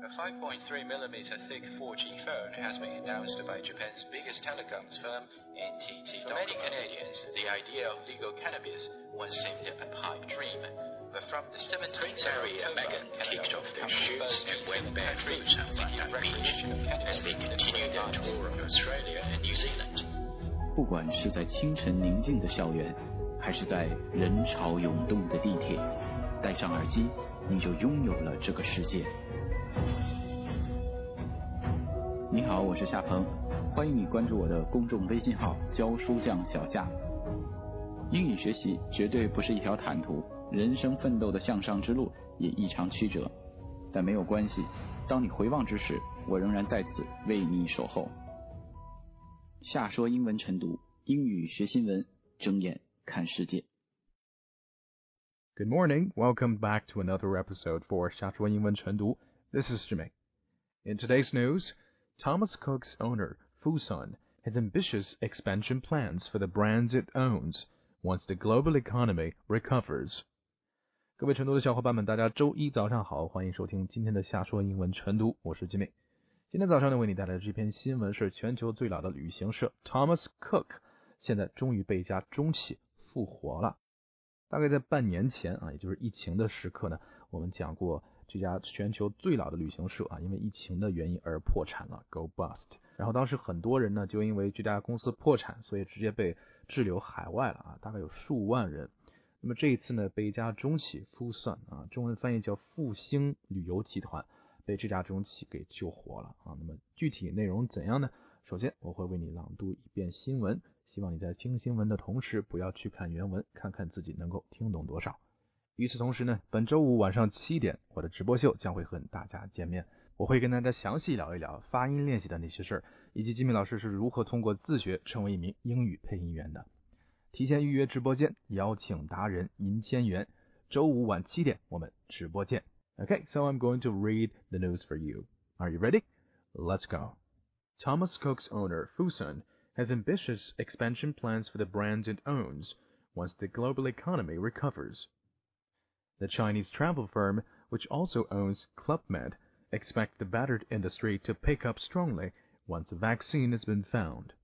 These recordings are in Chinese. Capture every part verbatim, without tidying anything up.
A five point three millimeter thick four G phone has been announced by Japan's biggest telecoms firm, N T T. For many Canadians, the idea of legal cannabis once seemed a pipe dream. But from the seventeenth Prince Harry and Meghan kicked off their shoes and went barefoot on Van Beach as they continued their tour of Australia and New Zealand. 不管是在清晨宁静的校园，还是在人潮涌动的地铁，戴上耳机，你就拥有了这个世界。你好，我是夏鹏，欢迎你关注我的公众微信号教书匠小夏。英语学习绝对不是一条坦途，人生奋斗的向上之路也异常曲折，但没有关系，当你回望之时，我仍然在此为你守候。夏说英文晨读，英语学新闻，睁眼看世界。 Good morning, welcome back to another episode for 夏说英文晨读. This is Jimmy. In today's news, Thomas Cook's owner, Fosun, has ambitious expansion plans for the brands it owns once the global economy recovers. 各位晨读的小伙伴们，大家周一早上好，欢迎收听今天的夏说英文晨读，我是 Jimmy。今天早上呢，为你带来的这篇新闻是全球最老的旅行社 Thomas Cook 现在终于被一家中企复活了。大概在半年前啊，也就是疫情的时刻呢，我们讲过这家全球最老的旅行社啊，因为疫情的原因而破产了 ，go bust。然后当时很多人呢，就因为这家公司破产，所以直接被滞留海外了啊，大概有数万人。那么这一次呢，被一家中企 Fosun 啊，中文翻译叫复兴旅游集团，被这家中企给救活了啊。那么具体内容怎样呢？首先我会为你朗读一遍新闻，希望你在听新闻的同时不要去看原文，看看自己能够听懂多少。与此同时呢，本周五晚上七点，我的直播秀将会和大家见面，我会跟大家详细聊一聊发音练习的那些事儿，以及吉米老师是如何通过自学成为一名英语配音员的。提前预约直播间，邀请达人赢千元，周五晚七点我们直播见。Okay, so I'm going to read the news for you. Are you ready? Let's go. Thomas Cook's owner, Fosun, has ambitious expansion plans for the brand it owns once the global economy recovers. The Chinese travel firm, which also owns Club Med, expects the battered industry to pick up strongly once a vaccine has been found.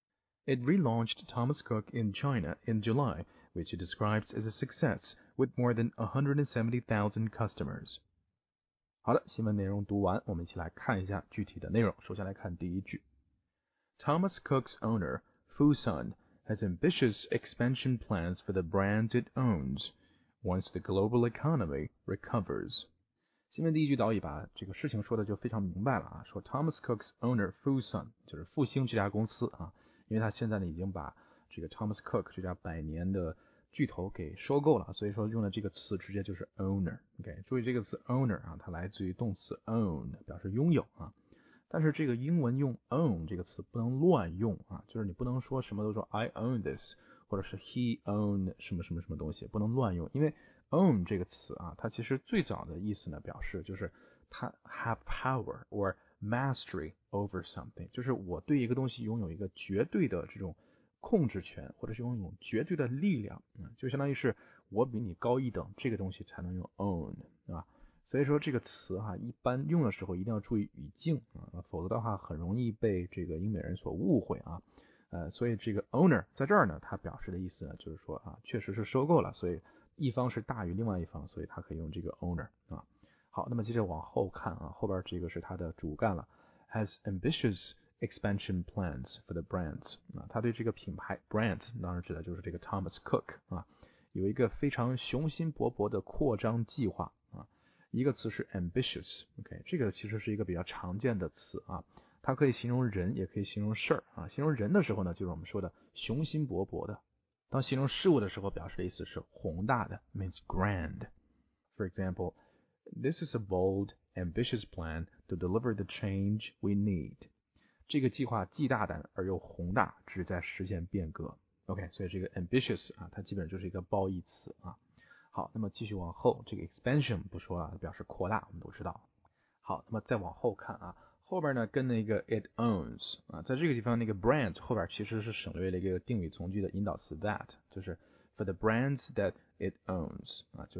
It relaunched Thomas Cook in China in July, which it describes as a success with more than one hundred seventy thousand customers. 好的，新闻内容读完，我们一起来看一下具体的内容。首先来看第一句。Thomas Cook's owner, Fosun, has ambitious expansion plans for the brands it owns once the global economy recovers. 新闻第一句导语把这个事情说的就非常明白了啊，说 Thomas Cook's owner Fosun 就是复兴这家公司啊，因为他现在呢已经把这个 Thomas Cook 这家百年的巨头给收购了，所以说用的这个词直接就是 owner。OK， 注意这个词 owner 啊，它来自于动词 own， 表示拥有啊。但是这个英文用 own 这个词不能乱用啊，就是你不能说什么都说 I own this， 或者是 he own 什么什么什么东西，不能乱用，因为 own 这个词啊，它其实最早的意思呢，表示就是它 have power or mastery over something， 就是我对一个东西拥有一个绝对的这种控制权，或者是拥有绝对的力量，嗯，就相当于是我比你高一等，这个东西才能用 own， 对吧？所以说这个词哈，一般用的时候一定要注意语境啊，否则的话很容易被这个英美人所误会啊。呃，所以这个 owner 在这儿呢，它表示的意思呢，就是说啊，确实是收购了，所以一方是大于另外一方，所以它可以用这个 owner 啊。好，那么接着往后看啊，后边这个是它的主干了 ，has ambitious expansion plans for the brands 啊，他对这个品牌 brand 当然指的就是这个 Thomas Cook 啊，有一个非常雄心勃勃的扩张计划啊。一个词是 ambitious，OK， 这个其实是一个比较常见的词啊，它可以形容人，也可以形容事儿啊。形容人的时候呢，就是我们说的雄心勃勃的；当形容事物的时候，表示的意思是宏大的 ，means grand. For example, this is a bold, ambitious plan to deliver the change we need. 这个计划既大胆而又宏大，旨在实现变革。OK， 所以这个 ambitious 啊，它基本上就是一个褒义词啊。好，那么继续往后，这个 expansion 不说了，表示扩大，我们都知道。好，那么再往后看啊，后边呢跟那个 it owns 啊，在这个地方那个 brand 后边其实是省略了一个定语从句的引导词 that， 就是 for the brands that it owns 啊，就是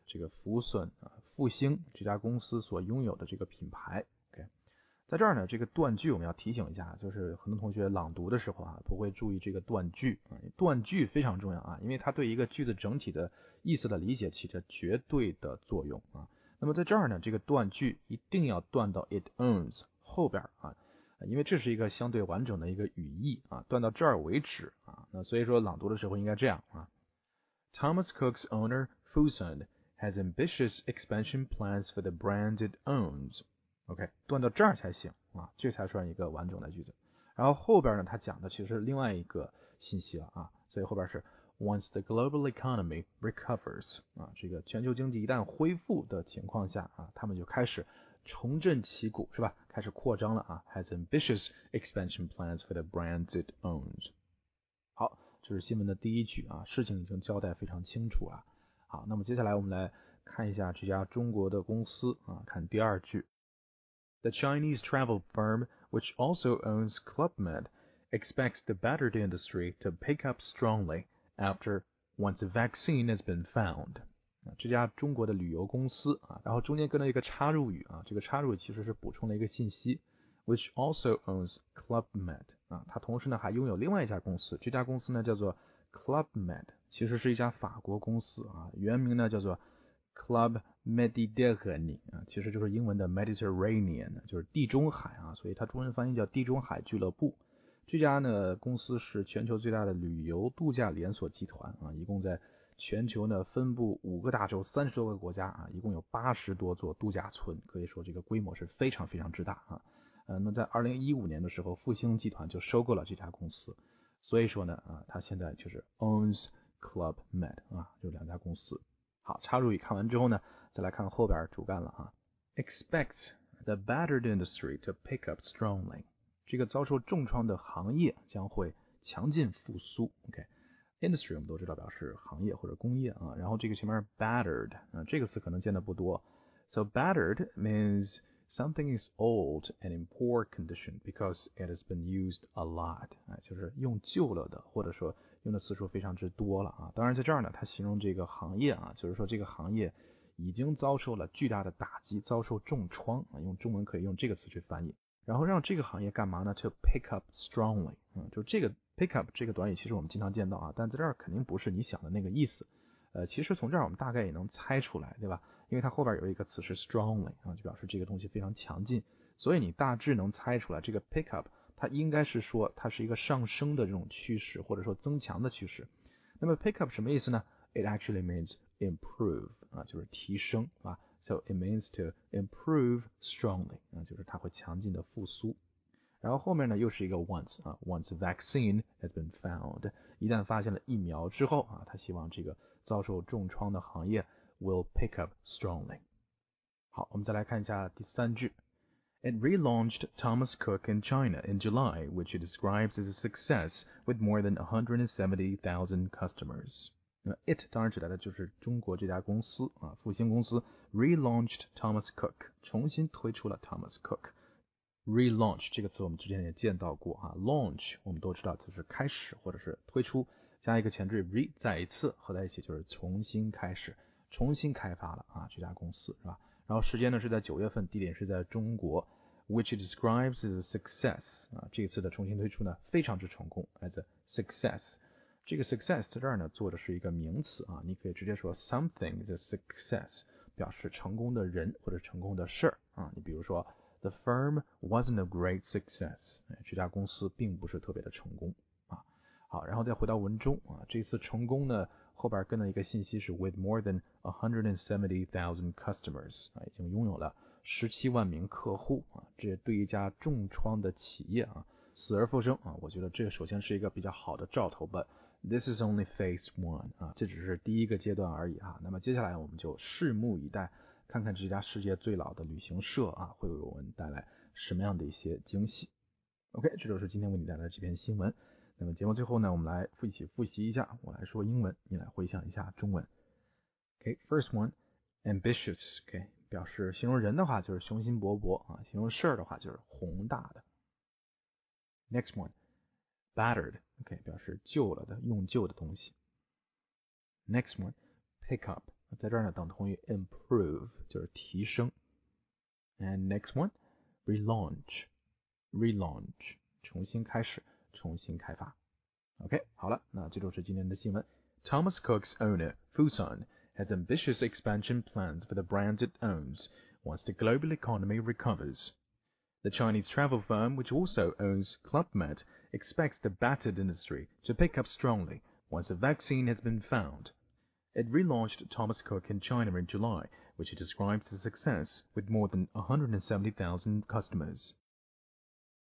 这个福顺啊复兴这家公司所拥有的这个品牌。OK， 在这儿呢，这个断句我们要提醒一下，就是很多同学朗读的时候啊不会注意这个断句啊，断句非常重要啊，因为它对一个句子整体的意思的理解起着绝对的作用啊。那么在这儿呢，这个断句一定要断到 it owns 后边啊，因为这是一个相对完整的一个语义啊，断到这儿为止啊。那所以说朗读的时候应该这样啊 ：Thomas Cook's owner Fosun has ambitious expansion plans for the brand it owns。OK， 断到这儿才行啊，这才算一个完整的句子。然后后边呢，他讲的其实是另外一个信息了啊，所以后边是 Once the global economy recovers 啊，这个全球经济一旦恢复的情况下啊，他们就开始重振旗鼓，是吧？开始扩张了啊 ，has ambitious expansion plans for the brands it owns。好，这是新闻的第一句啊，事情已经交代非常清楚了。好，那么接下来我们来看一下这家中国的公司啊，看第二句。The Chinese travel firm, which also owns Club Med, expects the battered industry to pick up strongly after once a vaccine has been found。这家中国的旅游公司啊，然后中间跟了一个插入语啊，这个插入语其实是补充了一个信息 ，which also owns Club Med 啊，它同时呢还拥有另外一家公司，这家公司呢叫做 Club Med， 其实是一家法国公司啊，原名呢叫做 Club Mediterranean 啊，其实就是英文的 Mediterranean， 就是地中海啊，所以它中文翻译叫地中海俱乐部。这家呢公司是全球最大的旅游度假连锁集团啊，一共在全球呢分布五个大洲三十多个国家啊，一共有八十多座度假村，可以说这个规模是非常非常之大啊。呃，那在二零一五年的时候，复兴集团就收购了这家公司，所以说呢啊，它现在就是 owns Club Med 啊，就两家公司。好，插入语看完之后呢，再来看后边主干了啊。Expects the battered industry to pick up strongly， 这个遭受重创的行业将会强劲复苏。OK。Industry 我们都知道表示行业或者工业啊，然后这个前面 battered 啊，这个词可能见的不多。So battered means something is old and in poor condition because it has been used a lot， 啊，就是用旧了的，或者说用的次数非常之多了啊。当然在这儿呢，它形容这个行业啊，就是说这个行业已经遭受了巨大的打击，遭受重创啊，用中文可以用这个词去翻译。然后让这个行业干嘛呢 ？To pick up strongly， 嗯，就这个 pick up 这个短语其实我们经常见到啊，但在这儿肯定不是你想的那个意思。呃，其实从这儿我们大概也能猜出来，对吧？因为它后边有一个词是 strongly 啊，就表示这个东西非常强劲，所以你大致能猜出来这个 pick up 它应该是说它是一个上升的这种趋势，或者说增强的趋势。那么 pick up 什么意思呢 ？It actually means improve 啊，就是提升啊。So it means to improve strongly 啊，就是它会强劲的复苏。然后后面呢又是一个 once 啊 ，once a vaccine has been found， 一旦发现了疫苗之后啊，他希望这个遭受重创的行业 will pick up strongly。好，我们再来看一下第三句。It relaunched Thomas Cook in China in July, which it describes as a success with more than one hundred seventy thousand customers。那么 it 当然指代的就是中国这家公司啊，复兴公司 relaunched Thomas Cook， 重新推出了 Thomas Cook。relaunch 这个词我们之前也见到过啊 ，launch 我们都知道就是开始或者是推出，加一个前缀 re 再一次合在一起就是重新开始，重新开发了啊这家公司是吧？然后时间呢是在九月份，地点是在中国 ，which it describes as a success 啊，这次的重新推出呢非常之成功 ，as a success。这个 success 在这儿呢做的是一个名词啊，你可以直接说 something is a success， 表示成功的人或者成功的事儿啊。你比如说 the firm wasn't a great success， 这家公司并不是特别的成功啊。好，然后再回到文中啊，这次成功呢后边跟了一个信息是 with more than one hundred seventy thousand customers 啊，已经拥有了十七万名客户啊，这对一家重创的企业啊死而复生啊，我觉得这首先是一个比较好的兆头 ，but this is only phase one 啊，这只是第一个阶段而已啊。那么接下来我们就拭目以待，看看这家世界最老的旅行社啊，会为我们带来什么样的一些惊喜。OK， 这就是今天为你带来的这篇新闻。那么节目最后呢，我们来一起复习一下，我来说英文，你来回想一下中文。OK，first one， ambitious。OK， 表示形容人的话就是雄心勃勃啊，形容事儿的话就是宏大的。Next one。battered， OK， 表示旧了的，用旧的东西。Next one，pick up， 在这儿呢等同于 improve， 就是提升。And next one, relaunch, relaunch， 重新开始，重新开发。OK， 好了，那这就是今天的新闻。Thomas Cook's owner, Fuson, has ambitious expansion plans for the brands it owns once the global economy recovers. The Chinese travel firm, which also owns Club Med, expects the battered industry to pick up strongly once a vaccine has been found. It relaunched Thomas Cook in China in July, which it describes as a success with more than one hundred seventy thousand customers.